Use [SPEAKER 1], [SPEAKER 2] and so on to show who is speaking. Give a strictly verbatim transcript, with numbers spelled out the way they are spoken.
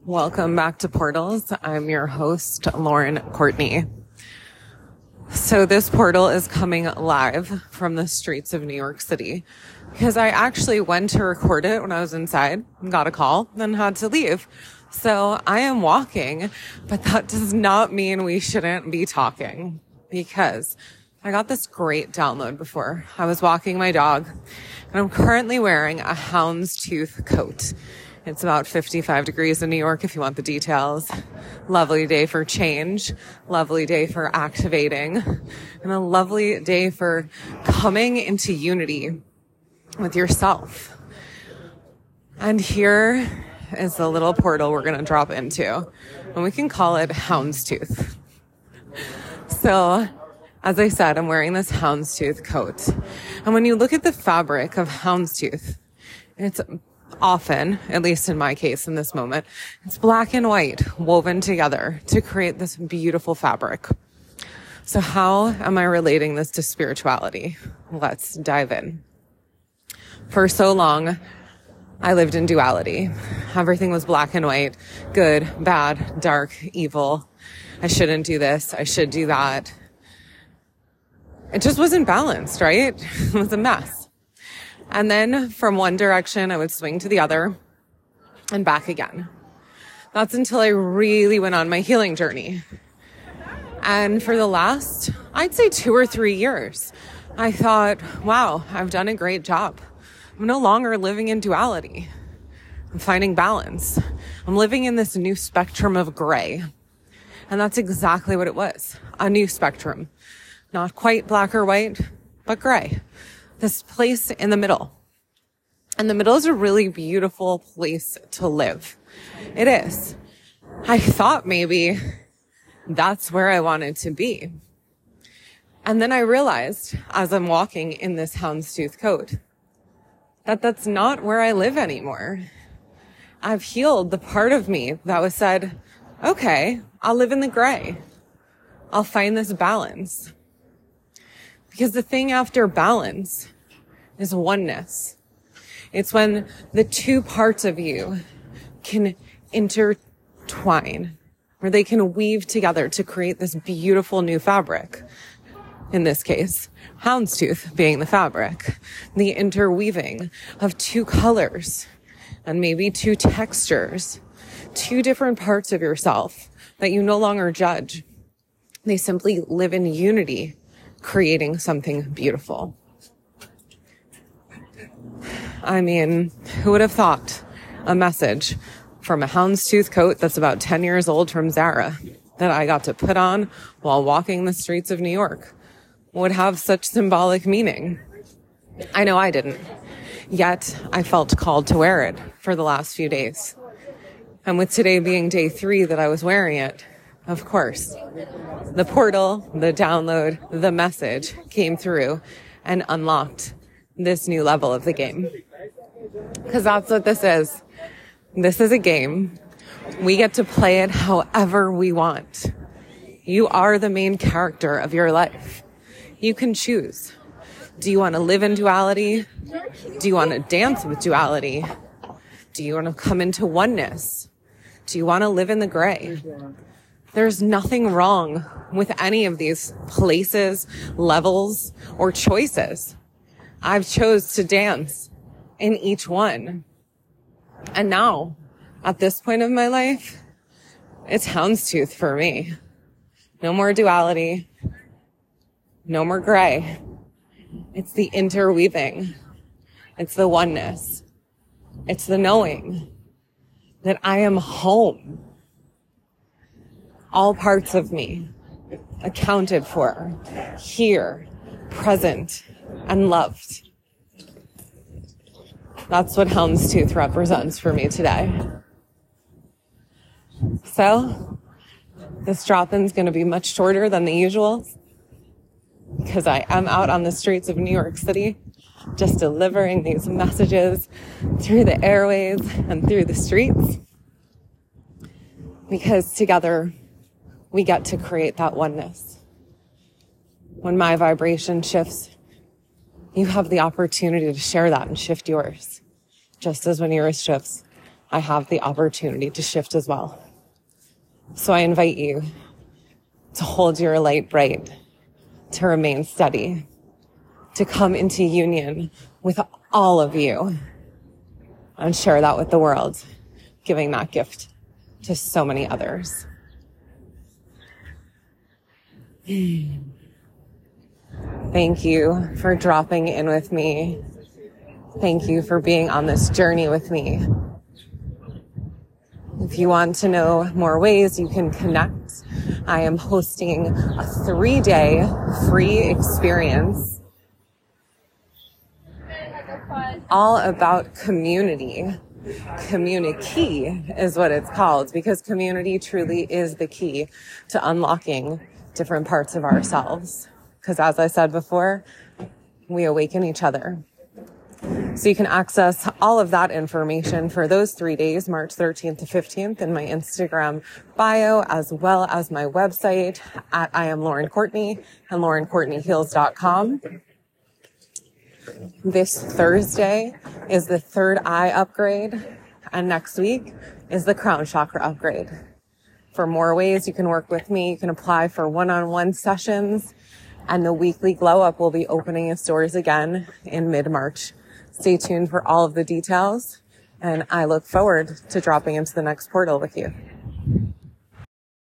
[SPEAKER 1] Welcome back to Portals. I'm your host, Lauren Courtney. So this portal is coming live from the streets of New York City because I actually went to record it when I was inside, got a call, then had to leave. So I am walking, but that does not mean we shouldn't be talking because I got this great download before. I was walking my dog and I'm currently wearing a houndstooth coat. It's about fifty-five degrees in New York if you want the details. Lovely day for change, lovely day for activating, and a lovely day for coming into unity with yourself. And here is the little portal we're going to drop into, and we can call it Houndstooth. So, as I said, I'm wearing this houndstooth coat. And when you look at the fabric of houndstooth, it's often, at least in my case in this moment, it's black and white woven together to create this beautiful fabric. So how am I relating this to spirituality? Let's dive in. For so long, I lived in duality. Everything was black and white, good, bad, dark, evil. I shouldn't do this. I should do that. It just wasn't balanced, right? It was a mess. And then from one direction, I would swing to the other and back again. That's until I really went on my healing journey. And for the last, I'd say two or three years, I thought, wow, I've done a great job. I'm no longer living in duality. I'm finding balance. I'm living in this new spectrum of gray. And that's exactly what it was. A new spectrum. Not quite black or white, but gray. This place in the middle. And the middle is a really beautiful place to live. It is. I thought maybe that's where I wanted to be. And then I realized as I'm walking in this houndstooth coat that that's not where I live anymore. I've healed the part of me that was said, okay, I'll live in the gray. I'll find this balance. Because the thing after balance is oneness. It's when the two parts of you can intertwine, or they can weave together to create this beautiful new fabric. In this case, houndstooth being the fabric, the interweaving of two colors and maybe two textures, two different parts of yourself that you no longer judge. They simply live in unity, creating something beautiful. I mean, who would have thought a message from a houndstooth coat that's about ten years old from Zara that I got to put on while walking the streets of New York would have such symbolic meaning? I know I didn't. Yet I felt called to wear it for the last few days. And with today being day three that I was wearing it, of course, the portal, the download, the message came through and unlocked this new level of the game. Because that's what this is. This is a game. We get to play it however we want. You are the main character of your life. You can choose. Do you want to live in duality? Do you want to dance with duality? Do you want to come into oneness? Do you want to live in the gray? There's nothing wrong with any of these places, levels, or choices. I've chose to dance in each one. And now, at this point of my life, it's houndstooth for me. No more duality. No more gray. It's the interweaving. It's the oneness. It's the knowing that I am home. All parts of me accounted for, here, present, and loved. That's what houndstooth represents for me today. So, this drop-in is going to be much shorter than the usual because I am out on the streets of New York City just delivering these messages through the airways and through the streets, because together we get to create that oneness. When my vibration shifts, you have the opportunity to share that and shift yours. Just as when yours shifts, I have the opportunity to shift as well. So I invite you to hold your light bright, to remain steady, to come into union with all of you and share that with the world, giving that gift to so many others. Thank you for dropping in with me. Thank you for being on this journey with me. If you want to know more ways you can connect, I am hosting a three-day free experience all about community. Community is what it's called, because community truly is the key to unlocking different parts of ourselves. Because as I said before, we awaken each other. So you can access all of that information for those three days, March thirteenth to fifteenth, in my Instagram bio, as well as my website at I am Lauren Courtney and lauren courtney heals dot com. This Thursday is the third eye upgrade, and next week is the crown chakra upgrade. For more ways you can work with me, you can apply for one-on-one sessions, and the weekly glow up will be opening its doors again in mid-March. Stay tuned for all of the details, and I look forward to dropping into the next portal with you.